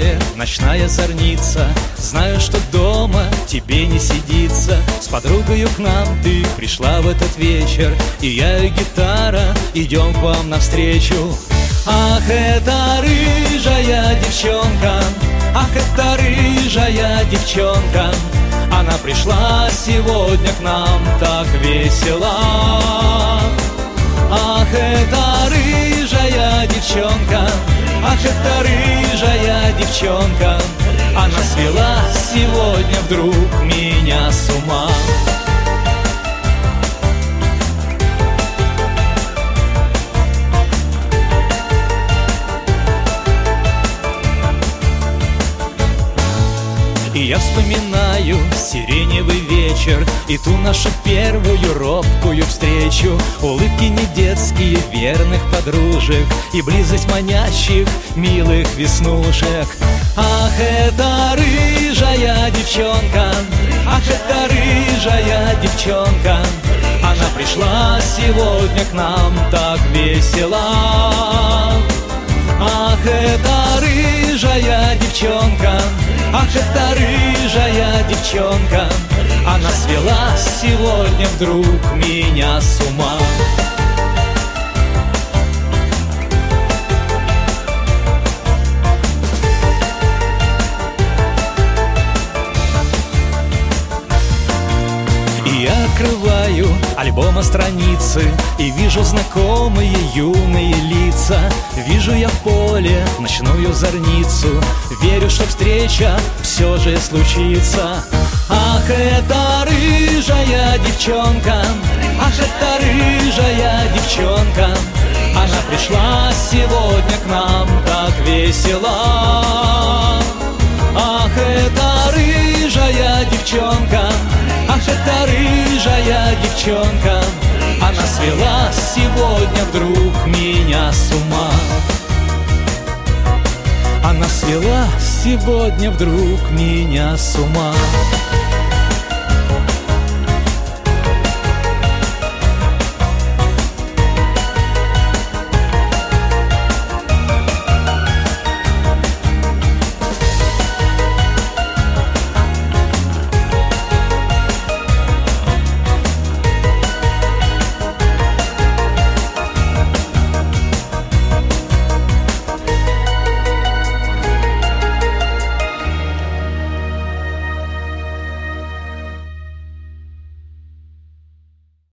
поле ночная зорница. Знаю, что дома тебе не сидится. С подругою к нам ты пришла в этот вечер, и я и гитара идем к вам навстречу. Ах, это рыжая девчонка, ах, это рыжая девчонка. Она пришла сегодня к нам так весело. Ах, это рыжая девчонка, ах, это рыжая девчонка. Она свела сегодня вдруг меня с ума. И я вспоминаю сиреневый вечер и ту нашу первую робкую встречу. Улыбки не детские верных подружек и близость манящих милых веснушек. Ах, это рыжая девчонка, ах, это рыжая девчонка. Она пришла сегодня к нам так весело. Ах, это рыжая девчонка, ах, это рыжая девчонка. Она свела сегодня вдруг меня с ума. Я открываю альбома страницы и вижу знакомые юные лица. Вижу я в поле ночную зорницу, верю, что встреча все же случится. Ах, это рыжая девчонка, ах, это рыжая девчонка. Она пришла сегодня к нам так весело. Ах, это рыжая девчонка, ах, это рыжая девчонка. Она свела сегодня вдруг меня с ума. Она свела сегодня вдруг меня с ума.